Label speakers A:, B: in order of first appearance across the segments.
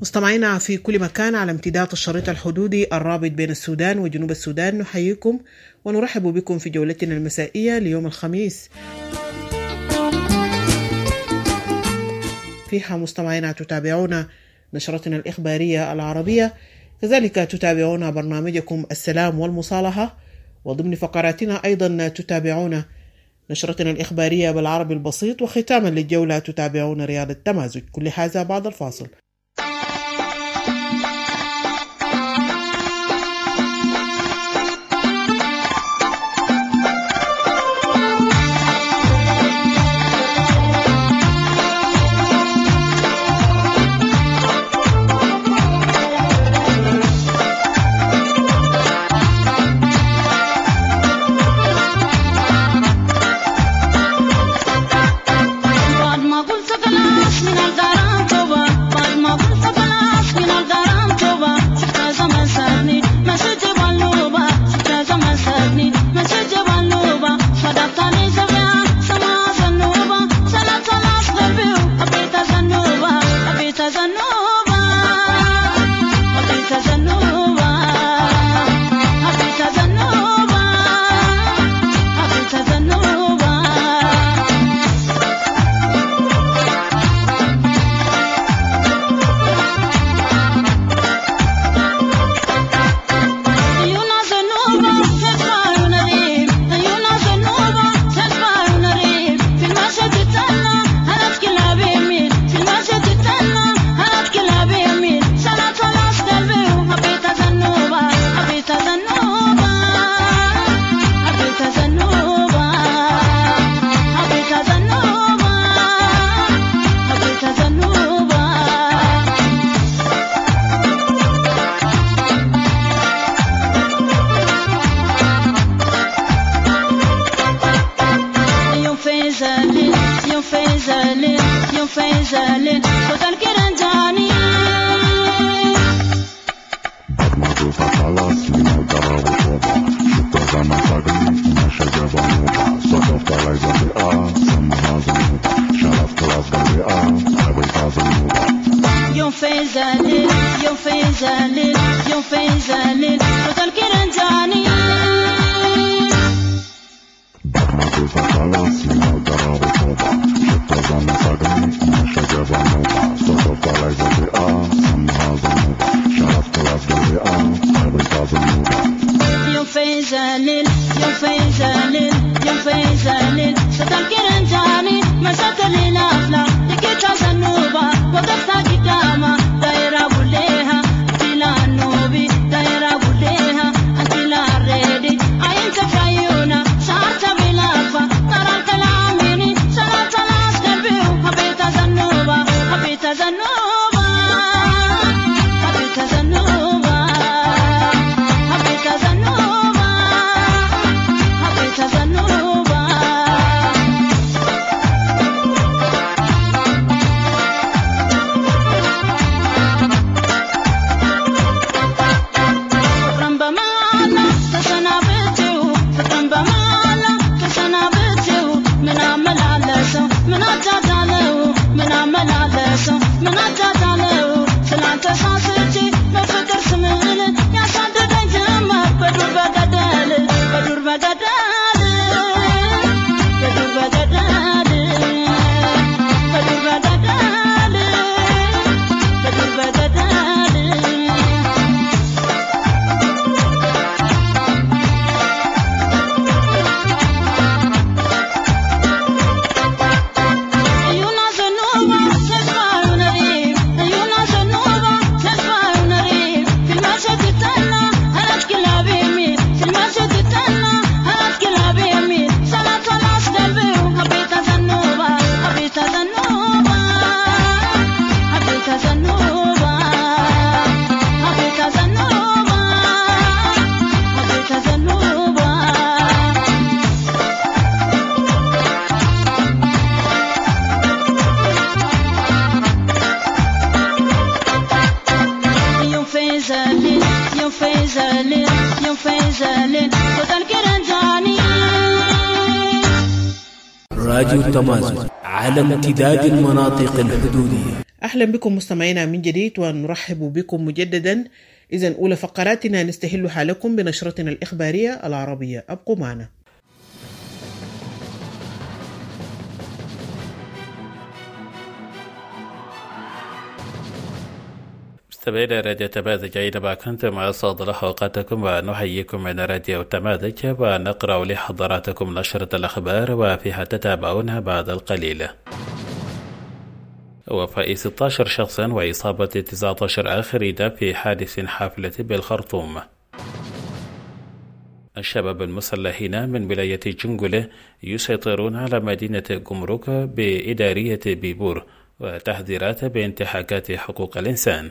A: مستمعينا في كل مكان على امتداد الشريط الحدودي الرابط بين السودان وجنوب السودان، نحييكم ونرحب بكم في جولتنا المسائية ليوم الخميس. فيها مستمعينا تتابعون نشرتنا الإخبارية العربية، كذلك تتابعون برنامجكم السلام والمصالحة، وضمن فقراتنا أيضا تتابعون نشرتنا الإخبارية بالعربي البسيط، وختاما للجولة تتابعون رياض التمازج. كل هذا بعد الفاصل.
B: راديو التمازج على امتداد المناطق الحدودية.
A: أهلا بكم مستمعينا من جديد ونرحب بكم مجددا. إذن أولى فقراتنا نستهلها لكم بنشرتنا الإخبارية العربية، أبقوا معنا.
B: مستمعينا راديو تماذج أينما كنتم أسعد الله أوقاتكم ونحييكم من راديو تماذج ونقرأ لحضراتكم نشرة الأخبار وفيها تتابعونها بعد القليل. وفاة 16 شخصا وإصابة 19 آخرين في حادث حافلة بالخرطوم. الشباب المسلحين من ولاية جنجلة يسيطرون على مدينة جمرك بإدارية بيبور وتحذيرات بانتهاكات حقوق الإنسان.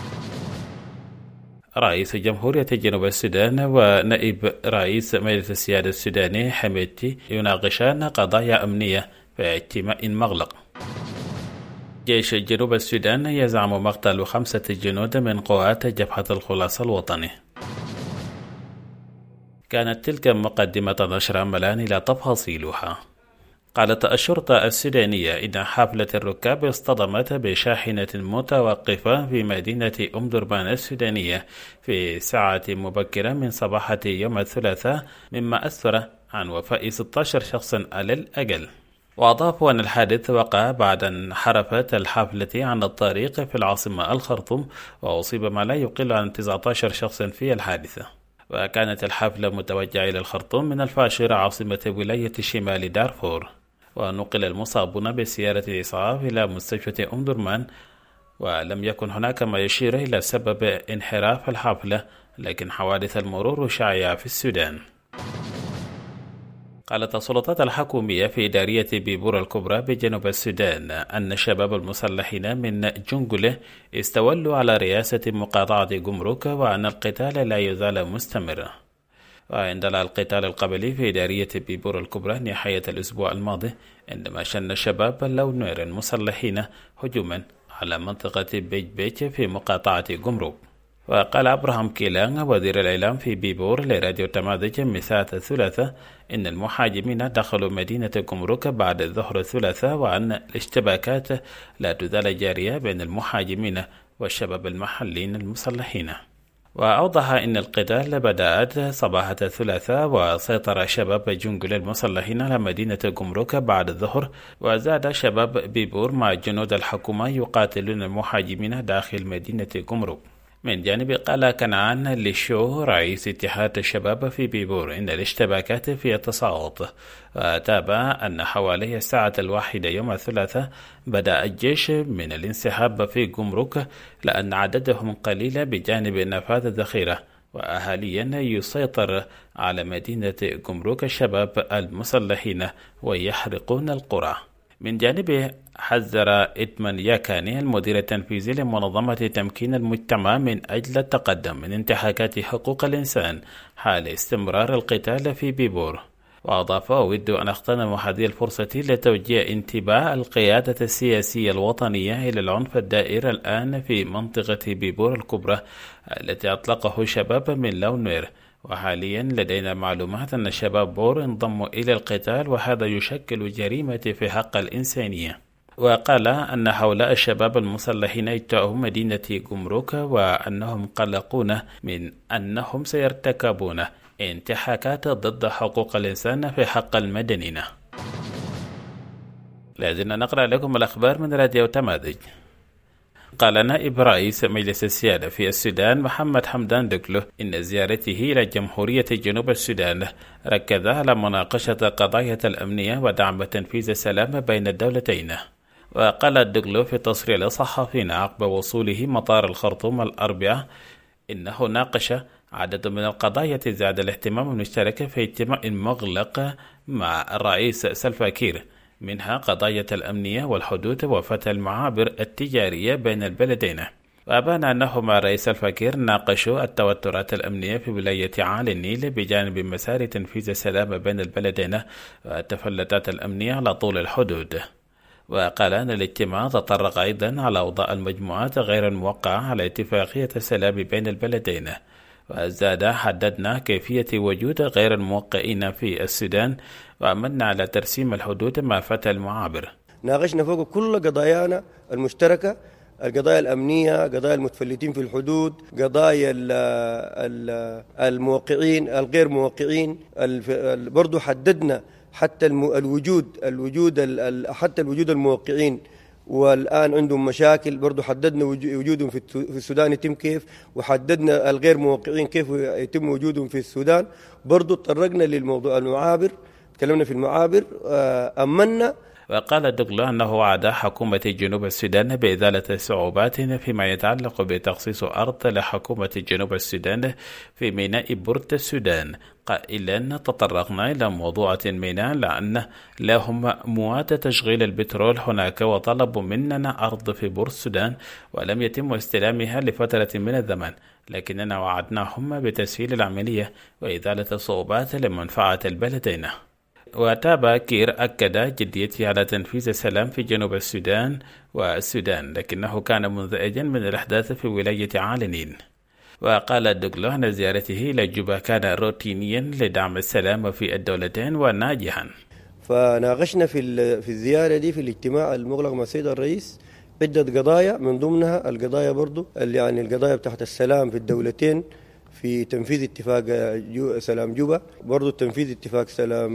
B: رئيس جمهورية جنوب السودان ونائب رئيس مجلس السيادة السوداني حميدتي يناقشان قضايا أمنية في اجتماع مغلق. جيش جنوب السودان يزعم مقتل 5 جنود من قوات جبهة الخلاص الوطني. كانت تلك مقدمة نشر أملان إلى تفاصيلها. قالت الشرطة السودانية إن حافلة الركاب اصطدمت بشاحنة متوقفة في مدينة أم درمان السودانية في ساعة مبكرة من صباحة يوم الثلاثاء، مما أسفر عن وفاة 16 شخصا على الأقل. وأضافوا أن الحادث وقع بعد أن انحرفت الحافلة عن الطريق في العاصمة الخرطوم، وأصيب ما لا يقل عن 19 شخصا في الحادثة. وكانت الحافلة متوجهة إلى الخرطوم من الفاشر عاصمة ولاية شمال دارفور. ونقل المصابون بسيارة إسعاف إلى مستشفى أم درمان، ولم يكن هناك ما يشير إلى سبب انحراف الحافلة، لكن حوادث المرور شائعة في السودان. قالت السلطات الحكومية في إدارية بيبور الكبرى بجنوب السودان أن الشباب المسلحين من جنجلة استولوا على رئاسة مقاطعة جمرك، وأن القتال لا يزال مستمرا. وعندما القتال القبلي في إدارية بيبور الكبرى نهاية الأسبوع الماضي، عندما شن الشباب اللونير المسلحين هجوما على منطقة بيج بيج في مقاطعة جمرك. وقال أبراهام كيلان وزير الإعلام في بيبور لراديو تماذج مساء الثلاثاء إن المحاجمين دخلوا مدينة جمرك بعد الظهر الثلاثاء، وأن الاشتباكات لا تزال جارية بين المحاجمين والشباب المحليين المسلحين. وأوضح أن القتال بدأت صباح الثلاثاء، وسيطر شباب جنجل المسلحين على مدينة جمرك بعد الظهر، وزاد شباب بيبور مع جنود الحكومة يقاتلون المحاجمين داخل مدينة جمرك. من جانب قال كنعان للشو رئيس اتحاد الشباب في بيبور إن الاشتباكات في التصاعد، وتابع أن حوالي الساعة 1 يوم الثلاثاء بدأ الجيش من الانسحاب في جمرك، لأن عددهم قليل بجانب نفاذ الذخيرة، وأهاليا يسيطر على مدينة جمرك الشباب المسلحين ويحرقون القرى. من جانبه حذر إدمان ياكاني المدير التنفيذي لمنظمة تمكين المجتمع من أجل التقدم من انتهاكات حقوق الإنسان حال استمرار القتال في بيبور. وأضاف: أود أن أغتنم هذه الفرصة لتوجيه انتباه القيادة السياسية الوطنية إلى العنف الدائر الآن في منطقة بيبور الكبرى التي أطلقه شباب من لونوير. وحاليا لدينا معلومات أن شباب بور انضموا إلى القتال، وهذا يشكل جريمة في حق الإنسانية. وقال أن هؤلاء الشباب المسلحين اجتاحوا مدينة جمرك، وأنهم قلقون من أنهم سيرتكبون انتهاكات ضد حقوق الإنسان في حق المدنيين. لازلنا نقرأ لكم الأخبار من راديو تماذج. قال نائب رئيس مجلس السيادة في السودان محمد حمدان دقلو إن زيارته إلى جمهورية جنوب السودان ركز على مناقشة قضايا الأمنية ودعم تنفيذ السلام بين الدولتين. وقال دقلو في تصريح للصحفيين عقب وصوله مطار الخرطوم الأربعاء إنه ناقش عدد من القضايا زاد الاهتمام المشترك في اجتماع مغلق مع الرئيس سلفا كير، منها قضايا الأمنية والحدود وفتح المعابر التجارية بين البلدين. وأبان أنه مع رئيس سلفا كير ناقشوا التوترات الأمنية في ولاية عالي النيل بجانب مسار تنفيذ السلام بين البلدين والتفلتات الأمنية على طول الحدود. وقال أن الاجتماع تطرق أيضا على أوضاع المجموعات غير الموقعة على اتفاقية السلام بين البلدين. وزاد: حددنا كيفية وجود غير الموقعين في السودان، وأمنا على ترسيم الحدود مع فتح المعابر.
C: ناقشنا فوق كل قضايانا المشتركة القضايا الأمنية، قضايا المتفلتين في الحدود، قضايا الموقعين الغير موقعين. برضو حددنا حتى حتى الوجود الموقعين والآن عندهم مشاكل، برضو حددنا وجودهم في السودان يتم كيف، وحددنا الغير موقعين كيف يتم وجودهم في السودان. برضو تطرقنا للموضوع المعابر، تكلمنا في المعابر، أمنا.
B: وقال دوغلو أنه وعد حكومة جنوب السودان بإزالة الصعوبات فيما يتعلق بتخصيص أرض لحكومة جنوب السودان في ميناء بورت السودان، قائلا تطرقنا إلى موضوع الميناء لأن لهم مواد تشغيل البترول هناك وطلبوا مننا أرض في بورت السودان ولم يتم استلامها لفترة من الزمن، لكننا وعدناهم بتسهيل العملية وإزالة الصعوبات لمنفعة البلدين. وتابع كير أكد جديته على تنفيذ السلام في جنوب السودان والسودان، لكنه كان منزعجا من الأحداث في ولاية عالنين. وقال دوغلو أن زيارته إلى جوبا كان روتينيا لدعم السلام في الدولتين وناجحا.
C: فناقشنا في الزيارة دي في الاجتماع المغلق مع السيد الرئيس عدة قضايا، من ضمنها القضايا برضو يعني القضايا بتاعت السلام في الدولتين، في تنفيذ اتفاق سلام جوبا، برضو تنفيذ اتفاق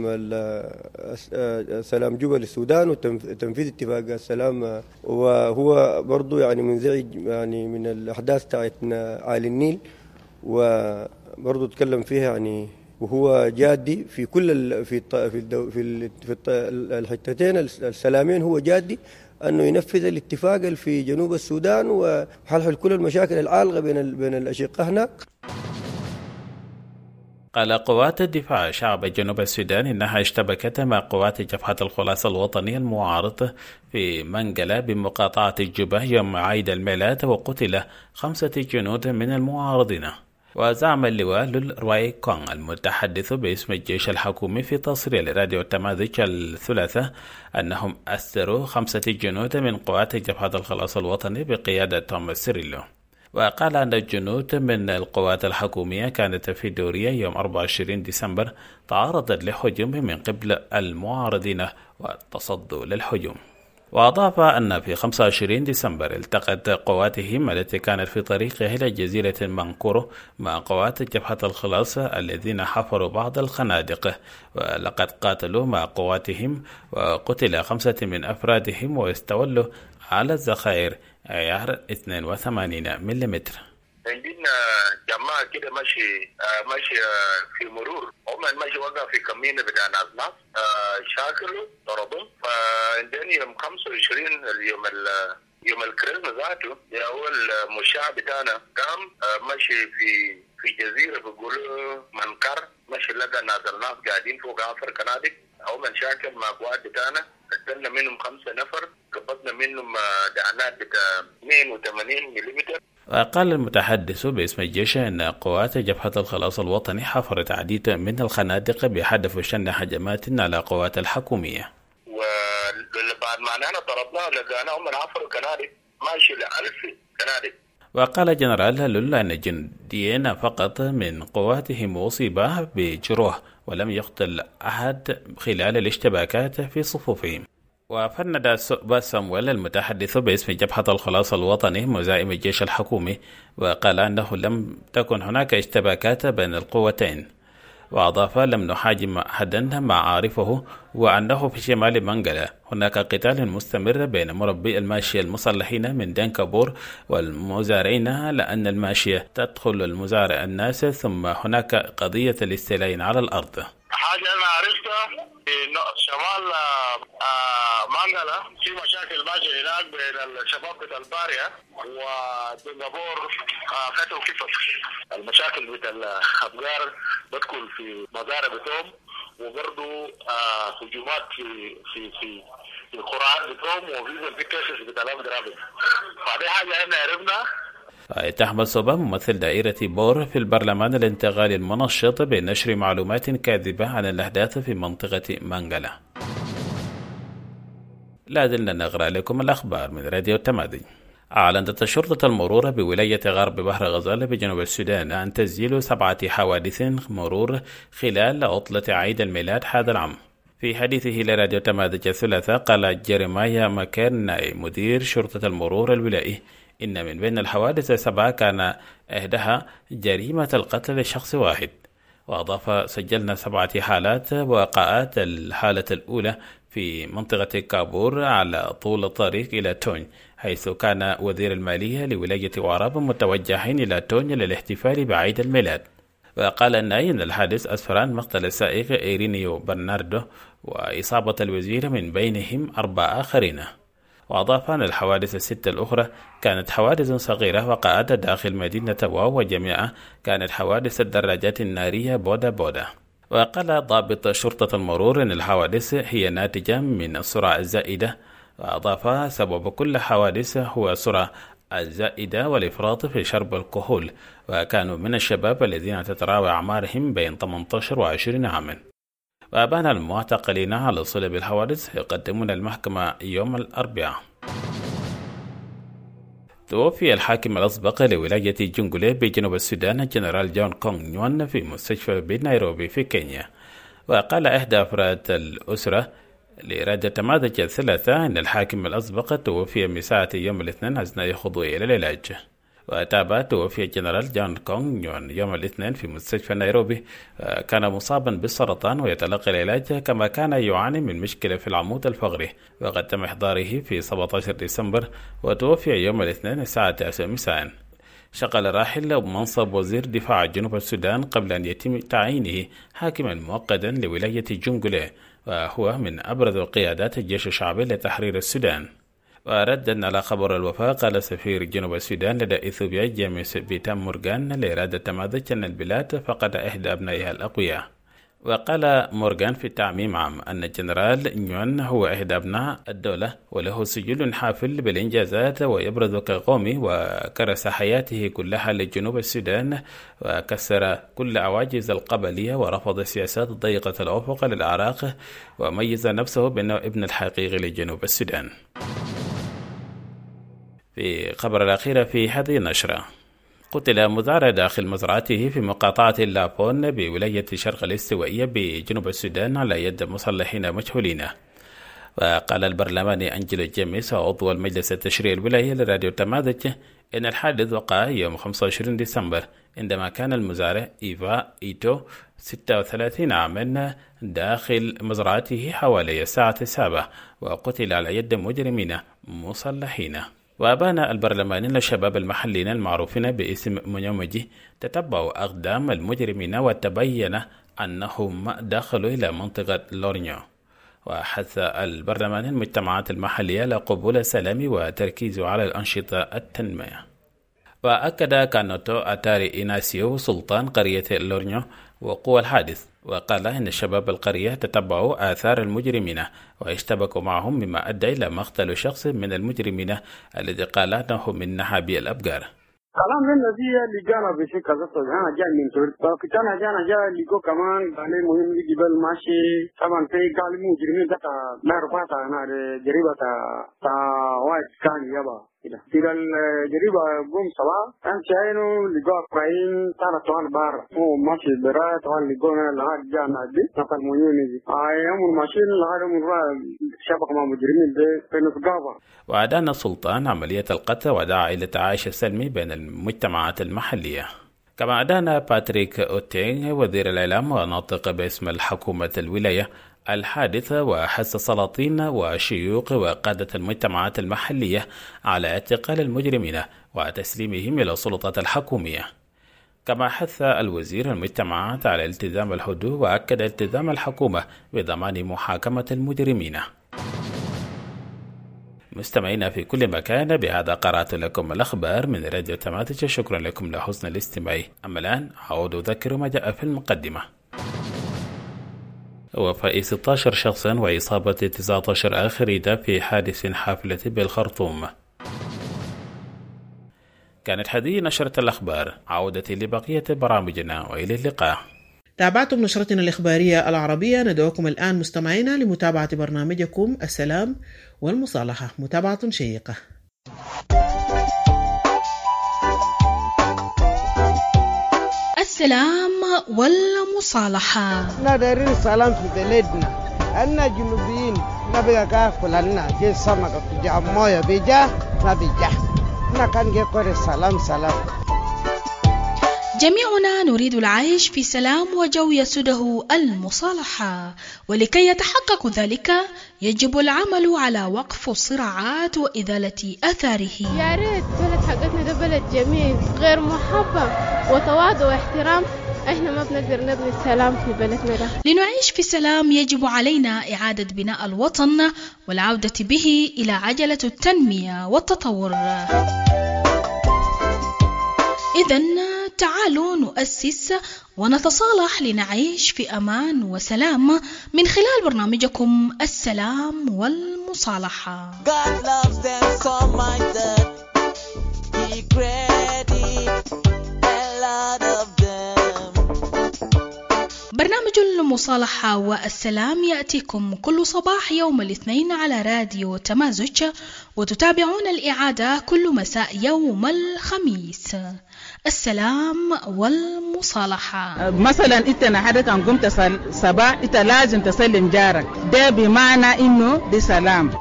C: سلام جوبا للسودان، وتنفيذ اتفاق السلام. وهو برضو يعني منزعج يعني من الأحداث تاعت عالي النيل، وبرضو تكلم فيها يعني، وهو جادي في كل في الحتتين السلامين، هو جادي أنه ينفذ الاتفاق في جنوب السودان وحل كل المشاكل العالقة بين الأشقاء هناك.
B: قال قوات الدفاع شعب جنوب السودان إنها اشتبكت مع قوات جبهة الخلاص الوطني المعارض في منقلة بمقاطعة جوبا يوم عيد الميلاد، وقتل 5 جنود من المعارضين. وزعم اللواء لول روي كونغ المتحدث باسم الجيش الحكومي في تصريح لراديو التماذج الثلاثاء أنهم أسروا 5 جنود من قوات جبهة الخلاص الوطني بقيادة توماس سيريلو. وقال أن الجنود من القوات الحكومية كانت في دورية يوم 24 ديسمبر تعرضت لهجوم من قبل المعارضين وتصدوا للهجوم. وأضاف أن في 25 ديسمبر التقت قواتهم التي كانت في طريقها إلى جزيرة مانكورو مع قوات جبهة الخلاص الذين حفروا بعض الخنادق، ولقد قاتلوا مع قواتهم وقتل 5 من أفرادهم واستولوا على الذخائر عيار 82 ملم.
D: عندنا جماعة كده ماشي في مرور، هم ماشي وقع في كمينة بتاع ناس شاكلوا ضربهم. فعندنا يوم 25 يوم الكريسماس ذاته هو المشاع بتاعنا قام ماشي في جزيرة بيقولوا منكر، ماشي لقى ناس قاعدين فوق عفر كنادق، هو من شاكل مع قوات بتاعنا، قتلنا منهم 5 نفر، قبضنا منهم دعنات بتاع 82 ملم.
B: وقال المتحدث باسم الجيش أن قوات جبهة الخلاص الوطني حفرت عديد من الخنادق بهدف شن هجمات على قوات الحكومية.
D: وبعد ما أنا ضربناه لقيناهم من عفر كنادق ماشي ل1000 كنادق.
B: وقال جنرال لول أن جنديين فقط من قواتهم أصيبا بجروح ولم يقتل أحد خلال الاشتباكات في صفوفهم. وفند سامويل المتحدث باسم جبهة الخلاص الوطني مزاعم الجيش الحكومي، وقال أنه لم تكن هناك اشتباكات بين القوتين. وأضاف لم نحاجم أحدا مع عارفه، وأنه في شمال منقلة هناك قتال مستمر بين مربي الماشية المسلحين من دنكابور والمزارعين، لأن الماشية تدخل المزارع الناس، ثم هناك قضية الاستيلاء على الأرض.
D: حاجة أنا عرفتها في شمال منقلة في مشاكل ماشية هناك بين الشباب بتاع البارية ودنكابور، فتوا كيف المشاكل بتاع الأبقار بدخل في مزارع بتوم، وبرضو هجومات في القرآن بتوم، وفي كيسز بتاع الأمدرابي. فدي حاجة أنا عرفنا.
B: تحمل صوبا ممثل دائرة بور في البرلمان الانتقالي المنشط بنشر معلومات كاذبة عن الأحداث في منطقة منقلة. لا زلنا نقرأ لكم الأخبار من راديو التماذج. أعلنت شرطة المرور بولاية غرب بحر غزال بجنوب السودان عن تسجيل 7 حوادث مرور خلال عطلة عيد الميلاد هذا العام. في حديثه لراديو تماذج الثلاثاء قال جيريمايا ماكيرناي مدير شرطة المرور الولائي إن من بين الحوادث 7 كان إحداها جريمة القتل لشخص واحد. وأضاف سجلنا 7 حالات وقعت الحالة الأولى في منطقة كابور على طول الطريق إلى توني، حيث كان وزير المالية لولاية وراب متوجهين إلى توني للاحتفال بعيد الميلاد. وقال الناي أن الحادث أسفر عن مقتل السائق إيرينيو برناردو وإصابة الوزير من بينهم 4 آخرين. وأضاف أن الحوادث 6 الأخرى كانت حوادث صغيرة وقعت داخل مدينة واو، وجميعها كانت حوادث الدراجات النارية بودا بودا. وقال ضابط شرطة المرور أن الحوادث هي ناتجة من السرعة الزائدة. وأضاف سبب كل حوادث هو السرعة الزائدة والإفراط في شرب الكحول، وكانوا من الشباب الذين تتراوح أعمارهم بين 18 و20 عاما. وأبان المعتقلين على صلب الحوادث يقدمون المحكمة يوم الأربعاء. توفي الحاكم الأسبق لولاية جونغولي بجنوب السودان الجنرال جون كونغ نيوان في مستشفى بنيروبي في كينيا. وقال إحدى أفراد الأسرة لراديو تماذج الثلاثاء أن الحاكم الأسبق توفي مساء يوم الاثنين أثناء خضوعه إلى العلاج. وتابع توفي الجنرال جون كونغ نيوان يوم الاثنين في مستشفى نيروبي، كان مصابا بالسرطان ويتلقى العلاج، كما كان يعاني من مشكلة في العمود الفقري، وقد تم إحضاره في 17 ديسمبر وتوفي يوم الاثنين الساعة 9 مساء. شغل الراحل بمنصب وزير دفاع جنوب السودان قبل أن يتم تعيينه حاكما مؤقتا لولاية جونغولي، وهو من أبرز قيادات الجيش الشعبي لتحرير السودان. وردا على خبر الوفاة قال سفير جنوب السودان لدى إثيوبيا جيمس بيتام مورغان لإرادة تماذج أن البلاد فقد إحدى أبنائها الأقوياء. وقال مورغان في تعميم عام أن الجنرال نيوان هو إحدى أبناء الدولة وله سجل حافل بالإنجازات ويبرز كقومي، وكرس حياته كلها لجنوب السودان وكسر كل عواجز القبلية ورفض السياسات ضيقة الأفق للأعراق، وميز نفسه بأنه ابن الحقيقي لجنوب السودان. في خبر الأخير في هذه النشرة، قتل مزارع داخل مزرعته في مقاطعة لابون بولاية شرق الاستوائية بجنوب السودان على يد مسلحين مجهولين. وقال البرلماني أنجلو جيمس عضو المجلس التشريعي الولايي لراديو تماذج إن الحادث وقع يوم 25 ديسمبر عندما كان المزارع إيفا إيتو 36 عاما داخل مزرعته حوالي الساعة 7 وقتل على يد مجرمين مسلحين. وأبان البرلمانيين الشباب المحليين المعروفين باسم منيومجي تتبعوا أقدام المجرمين وتبين أنهم دخلوا إلى منطقة لورنيو. وحث البرلمانيين المجتمعات المحلية لقبول السلام وتركيزه على الأنشطة التنمية. وأكد كانوتو أتاري إيناسيو سلطان قرية لورنيو وقوع الحادث، وقال إن شباب القرية تتبعوا آثار المجرمين واشتبكوا معهم، مما أدى إلى مقتل شخص من المجرمين الذي قال أنه من نهابي الأبقار.
E: كلام النبي اللي قال بشيء كذا أنا جاي من تور فكتانا جاي ليكو كمان قال مهم جبل ماشي طبعا في قال مجرمين ده لا رفعت أنا جريبة تا واحد كان يبا كده في الجريبة قوم سوا كان شاينه لقوا قاين ترى طوال بار هو ماشي برا طوال لقونا لهاد جانا دي نقل مهم يجي يوم الماشين لهاد مرة شبك مع مجرمين ده في نفقابة.
B: وأدان السلطان عملية القتل ودعا إلى التعايش السلمي بين المجتمعات المحلية. كما أدان باتريك أوتينغ وزير الإعلام وناطق باسم الحكومة الولاية الحادث، وحث سلاطين وشيوخ وقادة المجتمعات المحلية على اعتقال المجرمين وتسليمهم إلى السلطات الحكومية. كما حث الوزير المجتمعات على التزام الحدود وأكد التزام الحكومة بضمان محاكمة المجرمين. مستمعينا في كل مكان، بهذا قرأت لكم الأخبار من راديو تماذج. شكرا لكم لحسن الاستماع. أما الآن أعود أذكر ما جاء في المقدمة. وفاة 16 شخصا وإصابة 19 آخرين في حادث حافلة بالخرطوم. كانت هذه نشرة الأخبار. عودتي لبقية برامجنا وإلى اللقاء.
A: تابعتم نشرتنا الإخبارية العربية. ندعوكم الآن مستمعينا لمتابعة برنامجكم السلام والمصالحة، متابعة شيقة.
F: السلام والمصالحة.
G: نادرين السلام في بلدنا
F: أنا جنوبيين نبغى كافل أنا جي سمكة جا موية بيجا ما بيجا كان يقول سلام.
G: جميعنا نريد العيش في سلام وجو يسوده المصالحة، ولكي يتحقق ذلك يجب العمل على وقف الصراعات وإزالة أثاره.
H: يا ريت بلد حقتنا ده بلد جميل غير محبة وتواضع واحترام، احنا ما بنقدر نبني السلام في بلدنا ده.
G: لنعيش في سلام يجب علينا إعادة بناء الوطن والعودة به إلى عجلة التنمية والتطور. إذن تعالوا نؤسس ونتصالح لنعيش في أمان وسلام من خلال برنامجكم السلام والمصالحة. برنامج المصالحة والسلام يأتيكم كل صباح يوم الاثنين على راديو تمازج، وتتابعون الإعادة كل مساء يوم الخميس. السلام والمصالحة.
I: مثلا انت نحدك ان قمت صباح انت لازم تسلم جارك، ده بمعنى انه دي سلام.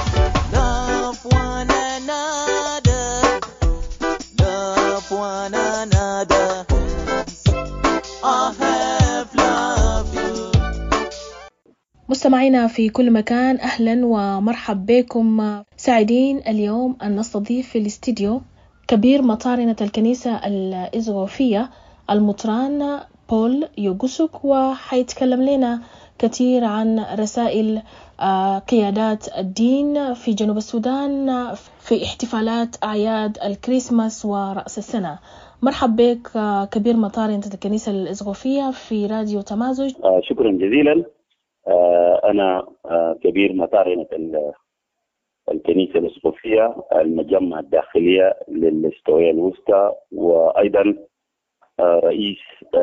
G: مستمعينا في كل مكان، أهلا ومرحب بكم. سعيدين اليوم أن نستضيف في الاستديو كبير مطارنة الكنيسة الإزغوفية المطران بول يوغوسوك، وحيتكلم لنا كثير عن رسائل قيادات الدين في جنوب السودان في احتفالات أعياد الكريسماس ورأس السنة. مرحب بك كبير مطارنة الكنيسة الإزغوفية في راديو تمازج.
J: شكرا جزيلا. أنا كبير مطارنة الكنيسة الإسقفية المجمع الداخلية للاستوائية الوسطى، وأيضا رئيس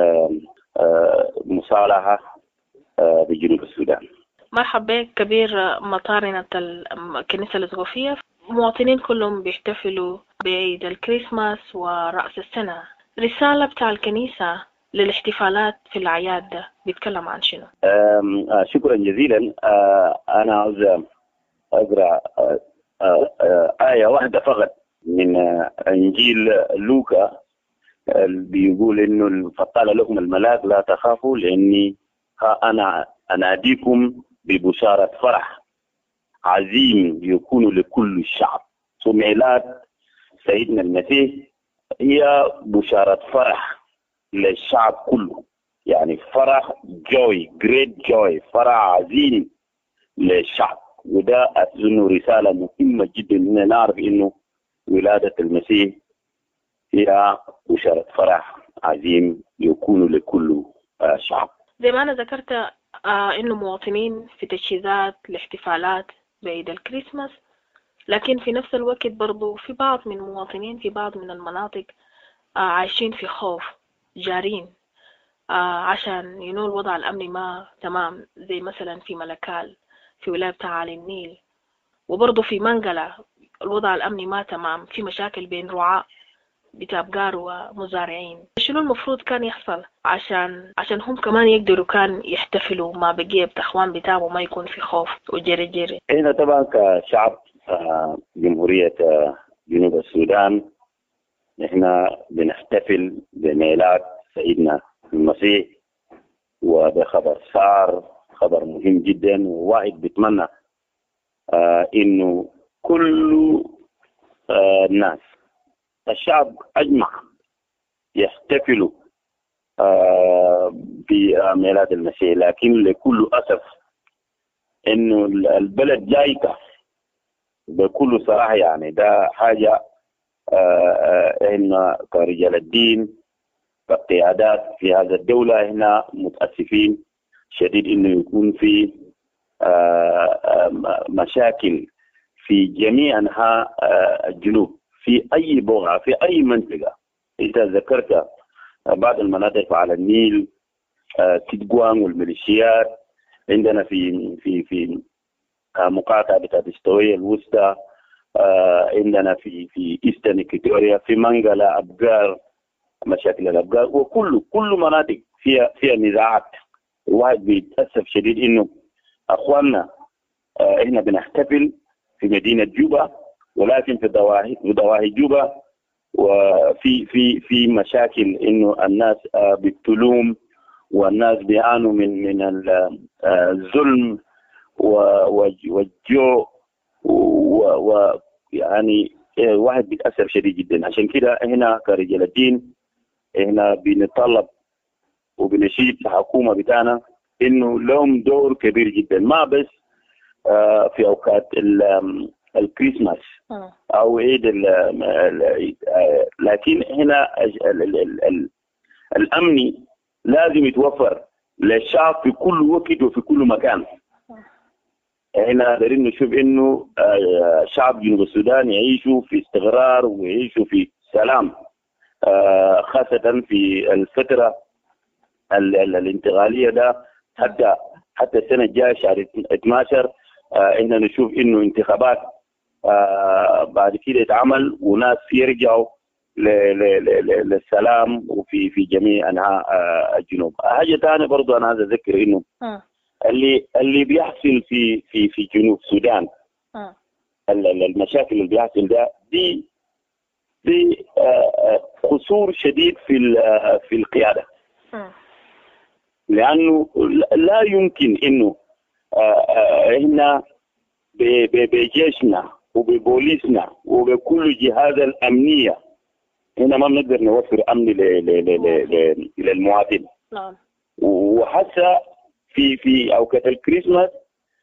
J: مصالحة بجنوب السودان.
G: مرحبا بك كبير مطارنة الكنيسة الإسقفية. المواطنين كلهم بيحتفلوا بعيد الكريسماس ورأس السنة، رسالة بتاع الكنيسة للاحتفالات في الأعياد ده بيتكلم عن شنو؟
J: شكرا جزيلا. أنا عاوز أقرأ آية واحدة فقط من إنجيل لوكا، بيقول إنه فقال لهم الملاك لا تخافوا لأني أنا أناديكم ببشارة فرح عظيم يكون لكل الشعب. ميلاد سيدنا المسيح هي بشارة فرح للشعب كله، يعني فرح جوي، جريت جوي، فرح عظيم للشعب. وده أظن رسالة مهمة جدا إننا نعرف إنه ولادة المسيح هي بشارة فرح عظيم يكون لكل شعب.
G: زي ما أنا ذكرت إنه مواطنين في تجهيزات الاحتفالات بعيد الكريسماس، لكن في نفس الوقت برضو في بعض من المواطنين في بعض من المناطق عايشين في خوف، جارين عشان الوضع الأمني ما تمام، زي مثلا في ملكال في ولاية تعالي النيل، وبرضو في منقلة الوضع الأمني ما تمام، في مشاكل بين رعاة بتابقار ومزارعين. شنو المفروض كان يحصل عشان هم كمان يقدروا كان يحتفلوا مع بقية بتخوان بتاعهم ما يكون في خوف وجري؟
J: هنا طبعا كشعب جمهورية جنوب السودان نحن بنحتفل بميلاد سيدنا المسيح، وده خبر صار، خبر مهم جدا، وواحد بيتمنى انه كل الناس الشعب اجمع يحتفلوا بميلاد المسيح. لكن لكل اسف انه البلد جايكه بكل صراحه، يعني ده حاجه احنا كرجال الدين كقيادات في هذا الدوله هنا متاسفين شديد انه يكون في مشاكل في جميع انحاء الجنوب، في اي بقعه، في اي منطقه. اذا ذكرت بعض المناطق على النيل، تدقوان والميليشيات، عندنا في مقاطعه بتاعت الاستوائية الوسطى، عندنا في ايسترن إكواتوريا، في منقلة، أبقار، مشاكل الأبقار، وكل مناطق فيها نزاعات. الواحد بيتأسف شديد إنه أخواننا إحنا بنحتفل في مدينة جوبا، ولكن في ضواحي جوبا وفي في في مشاكل إنه الناس بتلوم والناس بيعانوا من الظلم والجوع ويعني واحد بيتأثر شديد جدا. عشان كده هنا كرجال الدين هنا بنطلب وبنشيد الحكومة بتاعنا إنه لهم دور كبير جدا، ما بس في أوقات الكريسماس أو عيد لكن هنا الأمن لازم يتوفر للشعب في كل وقت وفي كل مكان. هنا قادرين نشوف إنه شعب جنوب السودان يعيشوا في استقرار ويعيشوا في سلام، خاصة في الفترة الانتقالية ده حتى السنة الجاية شهر 12 إحنا نشوف إنه انتخابات بعد كده يتعمل وناس يرجعوا للسلام وفي جميع أنحاء الجنوب. حاجة ثانية برضو أنا عايز أذكر إنه اللي بيحصل في جنوب السودان، المشاكل اللي بيحصل ده دي قصور شديد في القيادة، لأنه لا يمكن إنه إحنا بجيشنا وببوليسنا وبكل جهاز الأمنية هنا ما بنقدر نوفر أمن للمواطن. وحتى في أوقات الكريسماس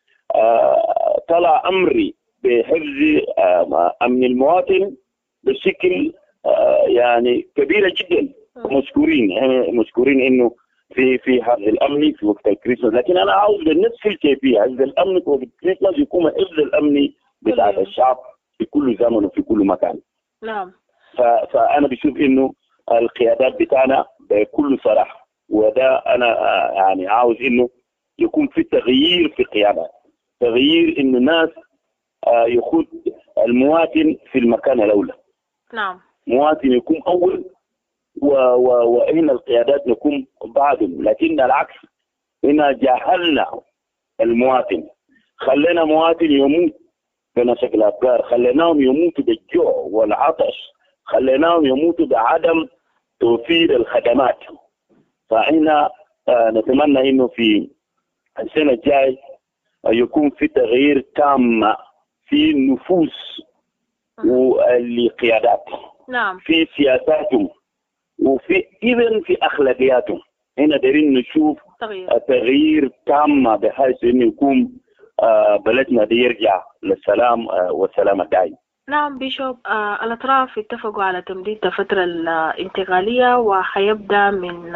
J: طلع أمري بحفظ أمن المواطن بشكل يعني كبيرة جدا. مشكورين إنه في حفظ الأمن في وقت الكريسماس، لكن أنا عاوز بنفس الكيفية حفظ الأمن في وقت الكريسماس يكون حفظ الأمن بتاع الشعب في كل زمن وفي كل مكان.
G: نعم.
J: فأنا بشوف إنه القيادات بتاعنا بكل صراحة، وده أنا يعني عاوز إنه يكون في تغيير في القيادة، تغيير إنه الناس يخد المواطن في المكان الأولى.
G: نعم.
J: مواطن يكون أول وإحنا القيادات نكون بعدهم، لكن العكس هنا جهلنا المواطن، خلينا مواطن يموت بنشق الأفكار، خليناهم يموتوا بالجوع والعطش، خليناهم يموتوا بعدم توفير الخدمات. فإحنا نتمنى إنه في السنة الجاي يكون في تغيير تام في النفوس والقيادات.
G: نعم.
J: في سياساتهم وفي إذن في أخلاقياتهم. هنا دايرين نشوف تغيير تام بحيث إنه يكون بلدنا دي يرجع للسلام والسلام الدائم.
G: نعم بيشوب، الأطراف اتفقوا على تمديد الفترة الانتقالية وحيبدأ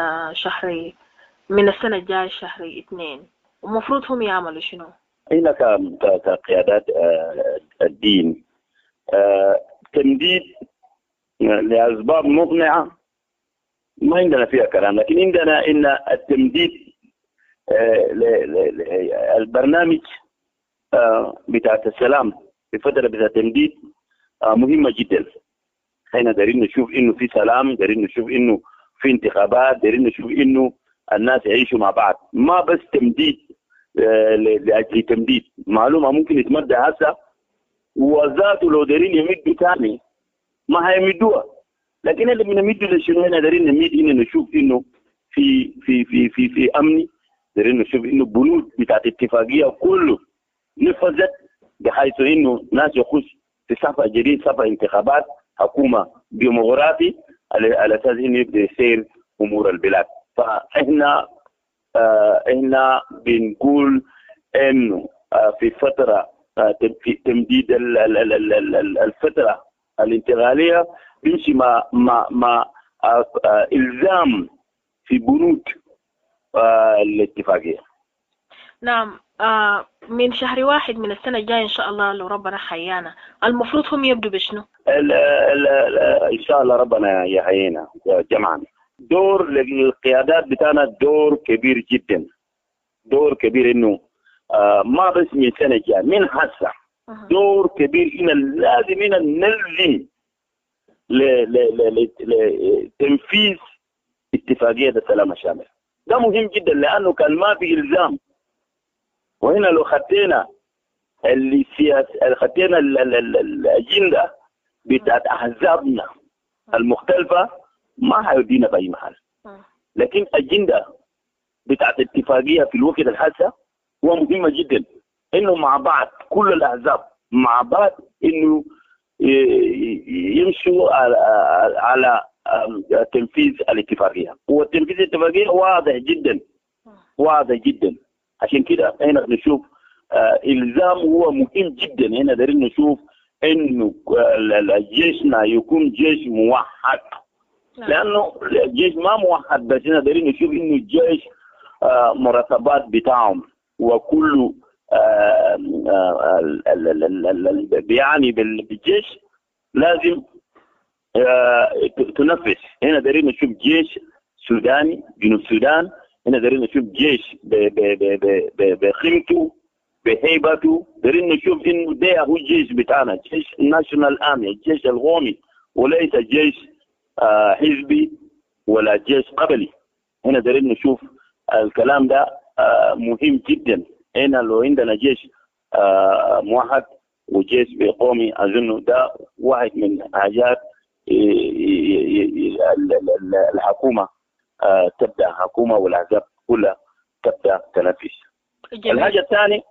G: من السنة الجاية شهر 2، ومفروض هم يعملوا شنو؟
J: هنا كقيادات الدين تمديد لأسباب مقنعة ما عندنا فيها كلام، لكن عندنا إن التمديد البرنامج بتاع السلام في فترة بتاع التمديد مهمة جدا. احنا دايرين نشوف إنه في سلام، دايرين نشوف إنه في انتخابات، دايرين نشوف إنه الناس يعيشوا مع بعض، ما بس تمديد لأجل تمديد. معلومة ممكن يتمدى هسه وذاته لو دايرين يمدوا تاني ما هيمدوها، لكن اللي بنمد لشنو هنا دايرين نمد إنه نشوف إنه في في في في في أمني، دايرين نشوف إنه بنود بتاعت اتفاقية كله نفذت بحيث إنه ناس يخش في صفحة جديد، صفحة انتخابات، حكومة ديمقراطي على أساس إنه يبدأ يسير أمور البلاد. فإحنا بنقول إنه في فترة في تمديد الفترة الانتقالية بيمشي مع إلزام في بنود الاتفاقية.
G: نعم. من شهر 1 من السنة الجاية إن شاء الله لو ربنا حيانا المفروض هم يبدوا بشنو؟
J: إن شاء الله ربنا يحيينا جمعا. دور للقيادات بتاعنا دور كبير جدا، دور كبير إنه ما بس من السنة الجاية، من هسه دور كبير إن لازم نلزم لتنفيذ اتفاقية السلام الشامل. ده مهم جدا، لأنه كان ما في إلزام وهنا لو خدينا خدينا الأجندة بتاعت أحزابنا المختلفة ما هيودينا بأي محل. لكن أجندة بتاعت اتفاقية في الوقت الحالي هو مهمة جدا، إنه مع بعض كل الأحزاب مع بعض إنه يمشوا على تنفيذ الاتفاقية. والتنفيذ الاتفاقية واضح جدا. عشان كده هنا بنشوف إلزام هو مهم جدا. هنا دارين نشوف إنه جيشنا يكون جيش موحد، لأنه الجيش ما موحد، بس هنا دارين نشوف إنه الجيش مرتبات بتاعهم وكل بيعني بالجيش لازم تنفذ. هنا دارين نشوف جيش سوداني جنوب السودان، هنا دارين نشوف جيش بقيمته بهيبته. دارين نشوف انه ده هو الجيش بتاعنا، جيش ناشونال ارمي، الجيش القومي، وليس جيش حزبي ولا جيش قبلي. هنا دارين نشوف الكلام ده مهم جدا. هنا لو عندنا جيش موحد وجيش قومي، اظن ده واحد من حاجات الحكومة تبدا، حكومه والاحزاب كلها تبدا تنفذ. الحاجه الثانيه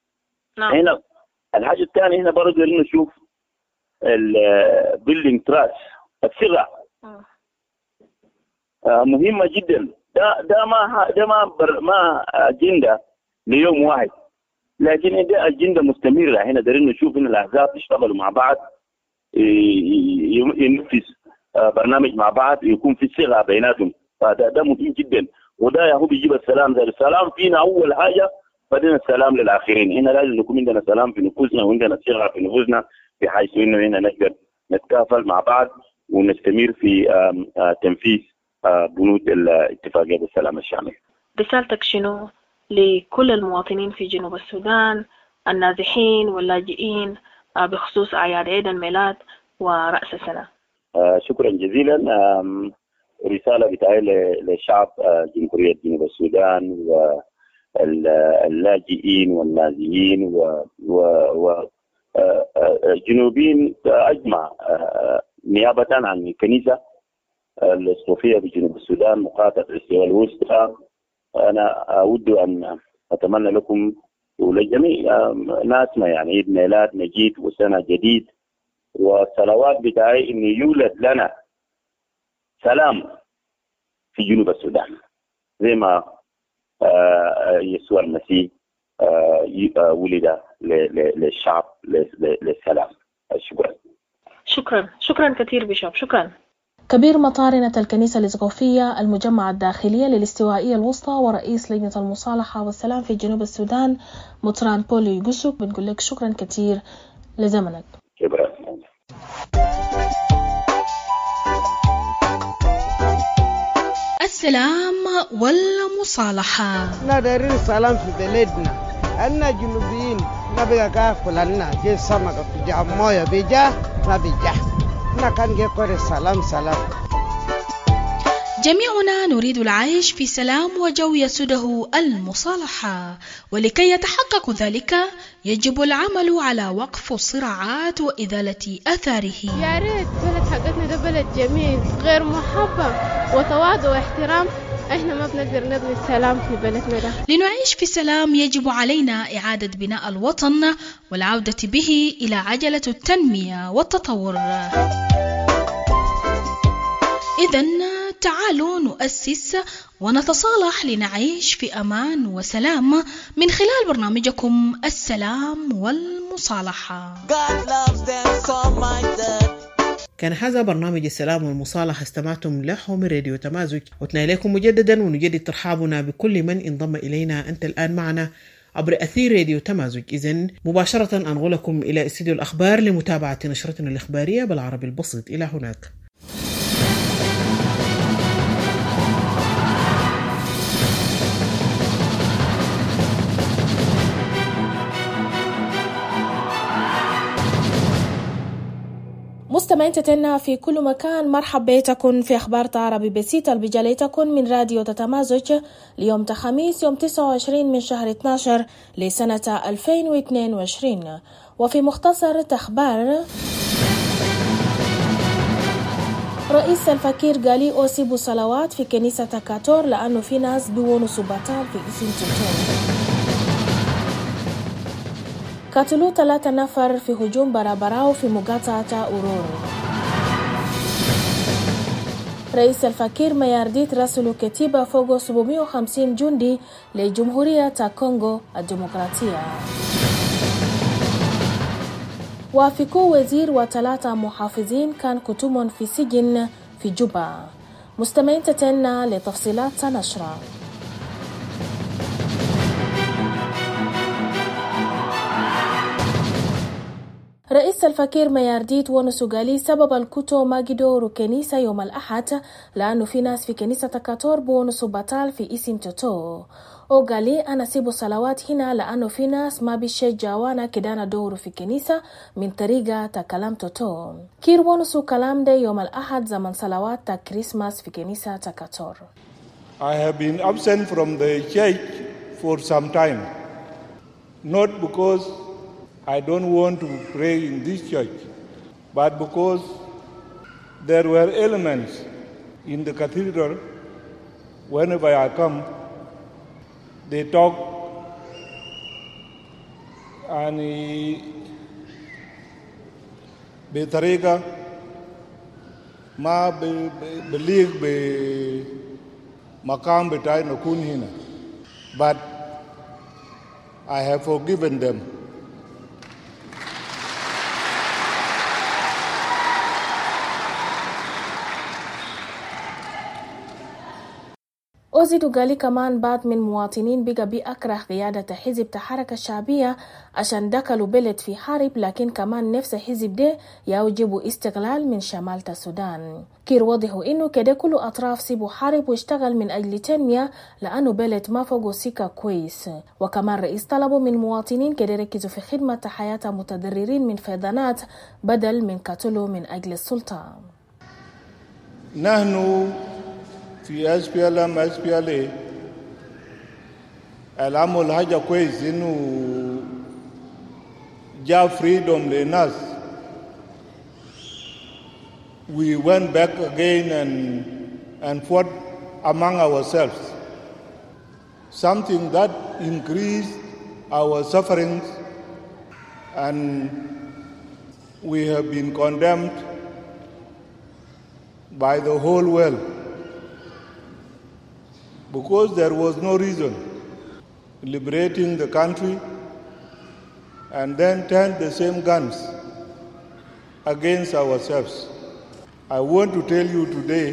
J: هنا برضه نشوف البيلدينج تراست، الثقه مهمه جدا. ده ما اجنده ليوم واحد، لكن ده اجنده مستمره. هنا دارين نشوف ان الاحزاب يشتغلوا مع بعض، ينفذ برنامج مع بعض، يكون في ثقه بيناتهم. فده مهم جدا، وده هو بيجيب السلام. ده السلام فينا اول حاجه، بعدين السلام للاخرين. هنا لازم يكون عندنا سلام في نفوسنا وعندنا ثقه في نفوسنا، بحيث انه هنا نقدر نتكافل مع بعض ونستمر في تنفيذ بنود الاتفاقيه بالسلام الشامل.
G: رسالتك شنو لكل المواطنين في جنوب السودان النازحين واللاجئين بخصوص اعياد عيد الميلاد ورأس السنه؟
J: شكرا جزيلا. رسالة بتاعي للشعب جمهورية جنوب السودان واللاجئين والنازحين وجنوبين أجمع، نيابة عن الكنيسة الأسقفية بجنوب السودان مقاطعة الاستواء الوسطى. أنا أود أن أتمنى لكم ولجميع ناسنا يعني عيد ميلاد مجيد وسنة جديد، والصلوات بتاعي إنه يولد لنا سلام في جنوب السودان زي ما يسوع المسيح ولد للشعب للسلام.
G: شكرا كثير بيشوب. شكرا.
K: كبير مطارنة الكنيسة الإسقفية المجمع الداخلية للاستوائية الوسطى ورئيس لجنة المصالحة والسلام في جنوب السودان مطران بولو يوسف، بنقول لك شكرا كثير لزمنك.
J: شكرا.
K: السلام والمصالحة.
F: ندير السلام في بلدنا، أنا جنوبيين نبغى كاكل لنا جي سمكة في جاموية بيجا نبيجا نكان جي كوري سلام.
K: جميعنا نريد العيش في سلام وجو يسوده المصالحة، ولكي يتحقق ذلك يجب العمل على وقف الصراعات وإزالة أثاره.
H: يا ريت بلد حقتنا ده بلد جميل غير محبة وتواضع واحترام، احنا ما بنقدر نبني السلام في بلدنا ده.
K: لنعيش في سلام يجب علينا إعادة بناء الوطن والعودة به إلى عجلة التنمية والتطور. إذن تعالوا نؤسس ونتصالح لنعيش في أمان وسلام من خلال برنامجكم السلام والمصالحة.
A: كان هذا برنامج السلام والمصالحة، استمعتم له من راديو تمازج، وتنا إليكم مجددا ونجدد ترحابنا بكل من انضم إلينا. أنت الآن معنا عبر أثير راديو تمازج. إذن مباشرة أنقلكم إلى استديو الأخبار لمتابعة نشرتنا الإخبارية بالعربي البسيط. إلى هناك.
K: مستمعين تتنا في كل مكان، مرحب بيتكم في أخبار عربي بسيطة اللي بجاليتكم من راديو تتمازج ليوم خميس يوم 29 من شهر 12 لسنة 2022. وفي مختصر أخبار، رئيس الفكير قال لي أوسيبوا صلوات في كنيسة كاتور لأنه في ناس بيونوا سبطال في اسم تلتون. قتلوا 3 نفر في هجوم برابراو في مقاطعة أورور. رئيس الفكير ميارديت راسلوا كتيبة فوق 750 جندي لجمهورية كونغو الديمقراطية. وافقوا وزير و3 محافظين كان كتوم في سجن في جوبا. مستمعين تتنا لتفصيلات نشرة. رئيس الفكير ميارديت ونسوغالي سبب الكتو ماجدو ركنيسة يوم الأحد لأنه في ناس في كنيسة كاتور بونسو بطال في اسم توتو. وقالي أنا سيبو صلوات هنا لأنه في ناس ما بيشجعوانا كدانا دورو في كنيسة من طريقة تكلام توتو. كير ونسو كلام ده يوم الأحد زمن صلوات تا كريسماس في كنيسة كاتور.
L: I have been absent from the church for some time, not because I don't want to pray in this church, but because there were elements in the cathedral. Whenever I come, they talk and بطريقة ما بليغ بمقام بتاعي نكون هنا. But I have forgiven them.
K: أزيد قالي كمان بعض من مواطنين بقى بيأكره قيادة حزب الحركة الشعبية عشان دخلوا بلد في حرب، لكن كمان نفس حزب ده يوجبوا استقلال من شمال السودان. كير وضحوا إنه كده كل أطراف سيبوا حرب واشتغل من أجل تنمية لأنه بلد ما فوقوا سكة كويس. وكمان رئيس طلبوا من مواطنين كده يركزوا في خدمة حياة متضررين من فيضانات بدل من قتلوا من أجل السلطة.
L: نحن في SPLM SPLA العمل حاجة كويس إنه جاء freedom للناس. We went back again and fought among ourselves, something that increased our sufferings, and we have been condemned by the whole world. Because there was no reason liberating the country and then turn the same guns against ourselves. I want to tell you today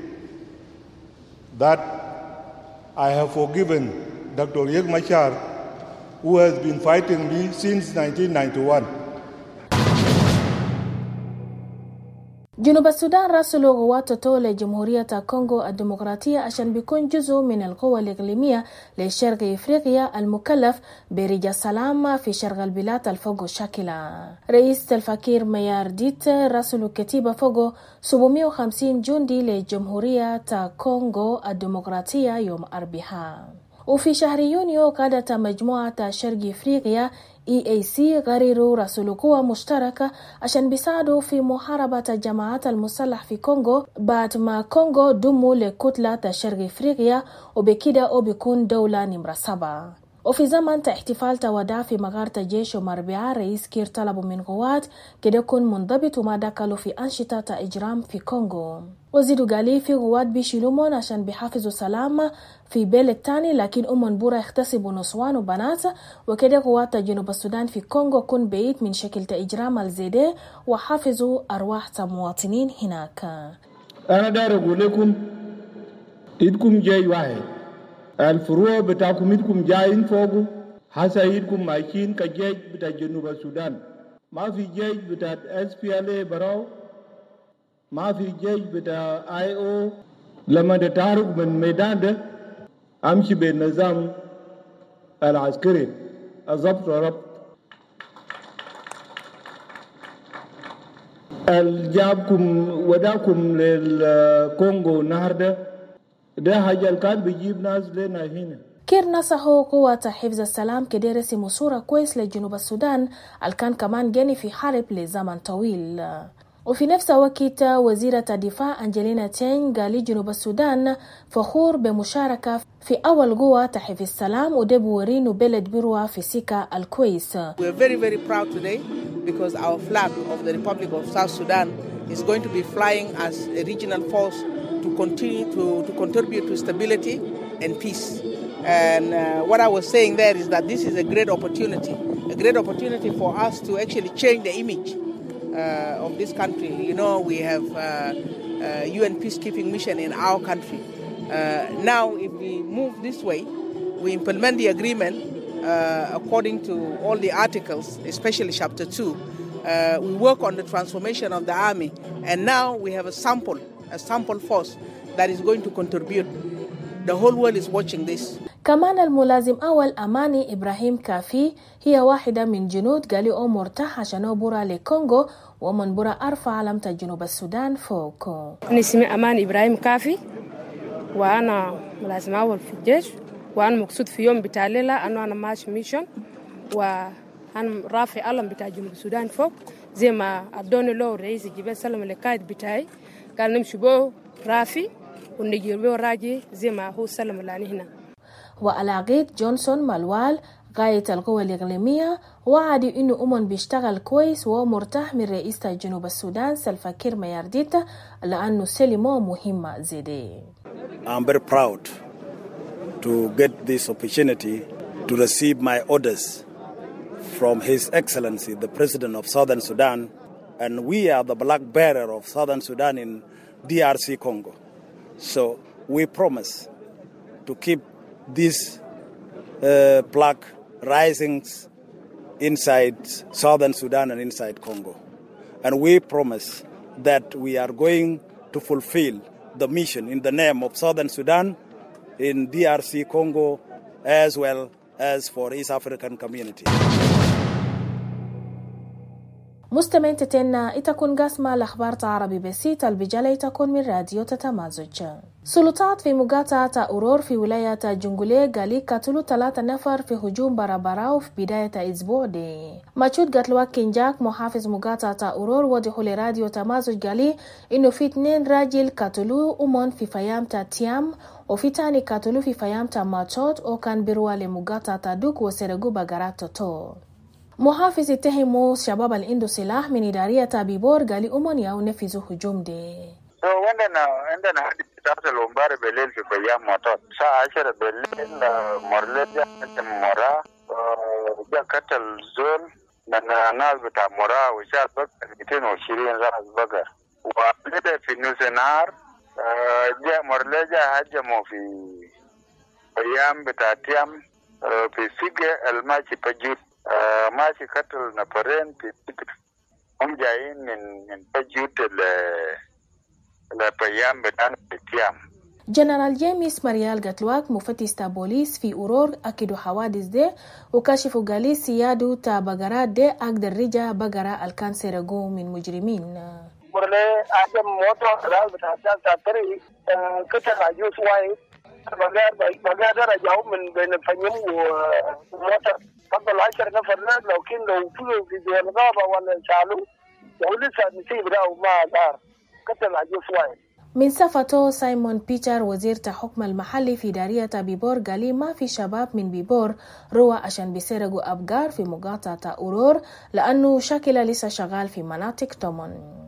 L: that I have forgiven Dr. Riek Machar, who has been fighting me since 1991.
K: جنوب السودان راسلوا قوات توتو لجمهورية كونغو الديمقراطية عشان بيكون جزء من القوى الإقليمية لشرق إفريقيا المكلف برجاء السلام في شرق البلاد الفوق شاكلة. رئيس الفكير ميارديت راسلوا كتيبة فوق 750 جندي لجمهورية كونغو الديمقراطية يوم أربعاء. وفي شهر يونيو قادت مجموعة شرق إفريقيا EAC غريروا رسلوا قوة مشتركة عشان بيساعدوا في محاربة الجماعات المسلح في كونغو بعد ما كونغو ضموا لكتلة شرق إفريقيا، وبكده بيكون دولة نمرة 7. وفي زمن احتفال تودع في مغارة الجيش يوم أربعاء، رئيس كير طلبوا من قوات كده يكون منضبط وما دخلوا في أنشطة إجرام في كونغو. وزيدوا قالي في قوات بيشيلومون عشان بيحافظوا سلامة في بلد تاني، لكن بورا يختسبوا نسوان وبنات، وكده قوات جنوب السودان في كونغو كون بعيد من شكل إجرام الزيدة وحافظوا أرواح المواطنين هناك.
L: أنا داير أقول لكم إيدكم جاي واحد، الفروع بتاعكم إيدكم جايين فوقه، هسا إيدكم ماشيين كجيش بتاع جنوب السودان. ما في جيش بتاع SPLA براو، ما في جيش بتاع IO. لما تتحرك من ميدان ده أمشي بالنظام العسكري الضبط وربط. الجابكم وداكم للكونغو النهارده ده حاجة الكاد بيجيب ناس لنا هنا.
K: كير نصحوا قوة حفظ السلام كده رسموا صورة كويس لجنوب السودان الكان كمان جاني في حرب لزمن طويل. وفي نفس الوقت وزيرة الدفاع أنجلينا تين قال جنوب السودان فخور بمشاركة في أول قوة حفظ السلام وده بورينو بلد بروة في سكة الكويس.
M: We are very very proud today because our flag of the Republic of South Sudan is going to be flying as a regional force to continue to contribute to stability and peace. And what I was saying there is that this is a great opportunity for us to actually change the image of this country. You know, we have UN peacekeeping mission in our country. Now, if we move this way, we implement the agreement according to all the articles, especially Chapter 2. We work on the transformation of the army, and now we have a sample force that is going to contribute. The whole world is watching this.
K: كمان الملازم أول أماني إبراهيم كافي هي واحدة من جنود قالوا مرتاح عشان برا لكونغو ومن برا أرفع علامة جنوب السودان فوق.
N: أنا اسمي أماني إبراهيم كافي وأنا ملازم أول في الجيش وأنا مقصود في يوم بتاع ليلة أنا ماشي ميشن وأنا رافع علم بتاع جنوب السودان فوق زي ما أدوني له رئيس جبال سلم القائد بتاعي قال نمشي بو رافي ونجيب بو راجي زي ما هو سلم اللي هنا.
K: وألاقيت جونسون مالوال غاية القوى الإقليمية وعد إنه أمن بيشتغل كويس ومرتاح من رئيس جنوب السودان سلفا كير ميارديت لأنه سلمه مهمة زيدي.
O: I'm very proud to get this opportunity to receive my orders from His Excellency the President of Southern Sudan, and we are the black bearer of Southern Sudan in DRC Congo. So we promise to keep this flag rising inside Southern Sudan and inside Congo. And we promise that we are going to fulfill the mission in the name of Southern Sudan in DRC Congo as well as for East African community.
K: مستمعين تتنا تكون قسمة الأخبار عربي بسيط البجالة تكون من راديو تتمازج. سلطات في مقاطعة أورور في ولاية جنجولي قالي قتلوا 3 نفر في هجوم برابراو في بداية أسبوع دي. ماجود قتلوا كينجاك محافظ مقاطعة أورور وضحوا لراديو تمازج قالي إنه في 2 راجل قتلوا أمون في فيامتا تيام وفي تاني قتلوا في فيامتا ماتشوت وكان بروا لمقاطعة دوك وسرقوا بقرات توتو. محافظ اتهموا شباب الإندو سلاح من إدارية بيبور قالي أمونيا ونفذوا هجوم دي.
P: عندنا حدث حصل امبارح بالليل في بيام موتور الساعة 10 بالليل مرلد مرا جاء قتل زول من ناس بتاع مرا وشال بقر 220 راس بقر وبدأ في نص النهار جاء مرلد هجموا في بيام بتاع تيام في سيجة الماشي بجوت ماشي قتل نفرين في هم جايين من بجوت البيام بتاعنا في تيام.
K: جنرال جيمس مريال قتلواك مفتش تا بوليس في أورور أكدوا حوادث دي وكشفوا قالي سيادو تا بقرات دي أقدر رجع بقرة الكانسر رقو من مجرمين.
Q: مرلي أعجم موتو رال بتاعتان تاتري كتل عجوز وايد بقار رجعوا من بين الفنيم وموتو فضل 10 نفر ناس لو فلو في جوال غابة ولا شالو ولسه نسيب راو ما دار كتل عجوز وايد.
K: من صفته سايمون بيتر وزير الحكم المحلي في دارية بيبور قال ما في شباب من بيبور روى عشان بيسرقوا أبقار في مقاطعة أورور لأنه شكل لسه شغال في مناطق تومون.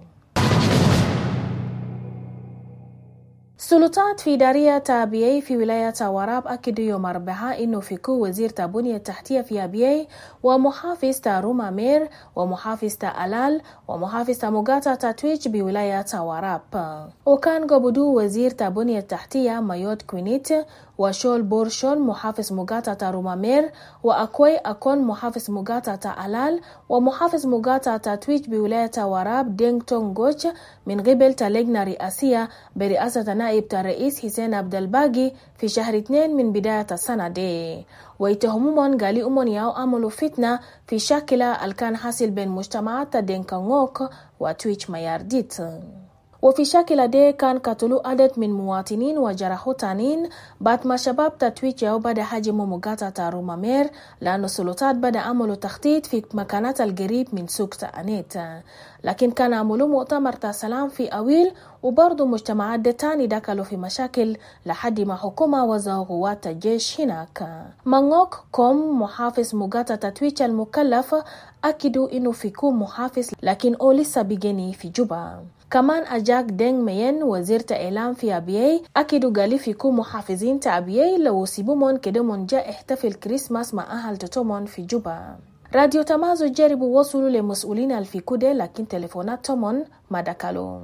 K: سلطات في دارية أبيي في ولاية وراب أكدوا يوم الأربعاء إنه فيكو وزير البنية التحتية في أبيي ومحافظ روما مير ومحافظ ألال ومحافظ مقاطعة تويتش بولاية وراب. وكان قبضوا وزير البنية التحتية مايوت كوينيت وشول بورشول محافظ مقاطعة رومامير، وأكوي أكون محافظ مقاطعة ألال، ومحافظ مقاطعة تويج بولاية وراب دينغ تونغوش من قبل لجنة رئاسية برئاسة نائب الرئيس حسين عبد الباقي في شهر 2 من بداية السنة دي. ويتهمون قالي أمون ياو عملوا فتنة في شاكلة الكان حاصل بين مجتمعات دينكانغوك وتويتش ميارديت. وفي شاكلة دي كان قتلوا عدد من مواطنين وجرحوا تانين بعد ما شباب تتويتش ياو بدأ هاجموا مقاطعة رومامير لأن السلطات بدأ عملوا تخطيط في مكانات القريب من سوق تانيت. لكن كان عملوا مؤتمر سلام في أويل، وبرضو مجتمعات دي تاني دخلوا في مشاكل لحد ما حكومة وزعوا قوات الجيش هناك. مانغوك كوم محافظ مقاطعة تويتش المكلف أكدوا إنه فيكون محافظ لكن أو لسه بيجيني في جوبا. كمان أجاك دينغ مين وزير إعلام في أبيي أكدوا قالي فيكون محافظين تأبيي لو سيبومون كدمون جاء احتفل كريسماس مع أهل تتومون في جوبا. راديو تمازج جربوا وصلوا لمسؤولين الفيكودة لكن تليفونات تومون ما دكالوا.